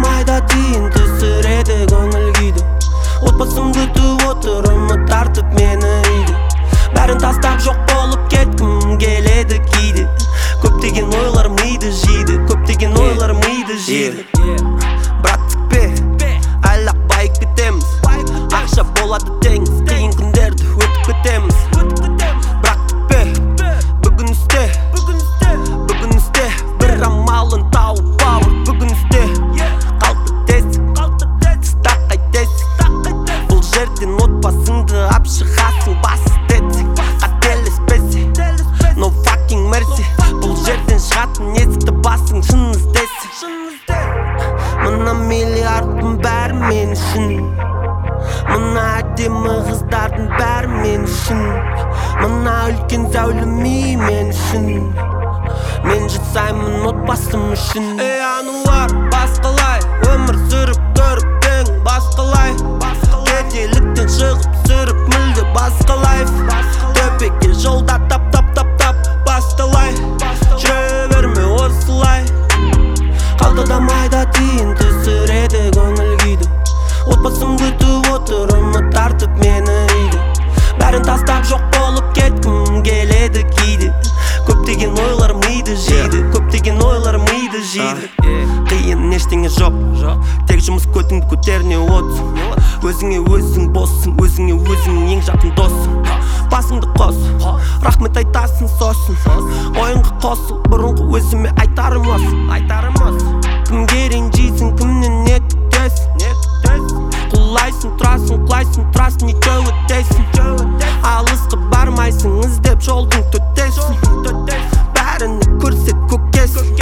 майда тиын түсіреді көңіл күйді. Отбасым күтіп отыр, үміт артып мені үйді. Бәрін тастап жоқ болып кеткім келеді кейде. Көптеген ойлар миды жейді, көптеген ойлар миды жейді. Браттық бе, әлі байып кетеміз. Ақша болады теңіз, қиын күндерді өтіп кетеміз. Браттық бе, бүгін істе бір амалын тауып бауыр. Бүгін істе қалты тесік, стақай тесік. Бұл жерден отбасыңды ап шығасың, басы тетсек. Қателеспесе, no fucking mercy. Бұл жерден шығатын есікті басың, шын іздесің. Мына миллиардтың бәрі мен үшін, мына әдемі қыздардың бәрі мен үшін, мына үлкен зәулім үй мен үшін. Мен жасаймын отбасым үшін. Ей Ануар, басқалай өмір сүріп көріп ең басқалай. Кедейліктен шығып сүріп мүлде басқалай. Төбеге жолда тап басталай. Жүре берме осылай. Қалтада майда тиын түсіреді көңіл күйді. Отбасым күтіп отыр, үміт артып мені үйді. Бәрін тастап жоқ болып кеткім келеді кейде. Көптеген ойлар миды жейді, көптеген ойлар миды жейді. Қиын ештеңе жоқ, тек жұмыс көтіңді көтеріне отсың. Өзіңе өзің боссың, өзіңе өзің ең жақын досың. Басыңды қос, рахмет айтасың сосын. Ойынға қосыл, бұрынғы өзіме айтарым осы. Кімге ренжисің, кімнен не күтесің? Құлайсың, тұрасың, неге өтесің? Алысқа бармайсың, іздеп жолдың төтесің. Бәріні көрсет көкесің.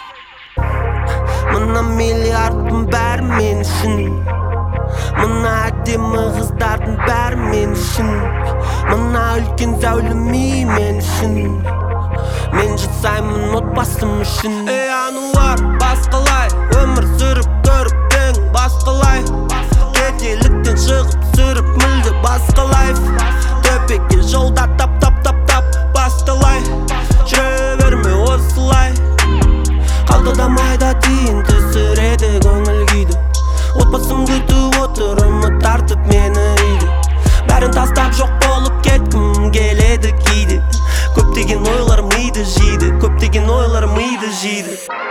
Мына миллиардтың бәрі мен үшін, мына әдемі қыздардың бәрі мен үшін, мына үлкен зәулім үй мен үшін. Мен жасаймын отбасым үшін. Ей Ануар, басқалай өмір сүріп көріп ең басқалай. Кедейліктен шығып сүріп мүлде басқалай. Төбеге жолда тап басталай. Жүре берме осылай. Қалтада майда тиын түсіреді көңіл күйді. Отбасым күтіп отыр, үміт артып мені үйді. Бәрін тастап жоқ болып кеткім келеді кейде. Көптеген ойлар миды жейді, көптеген ойлар миды жейді.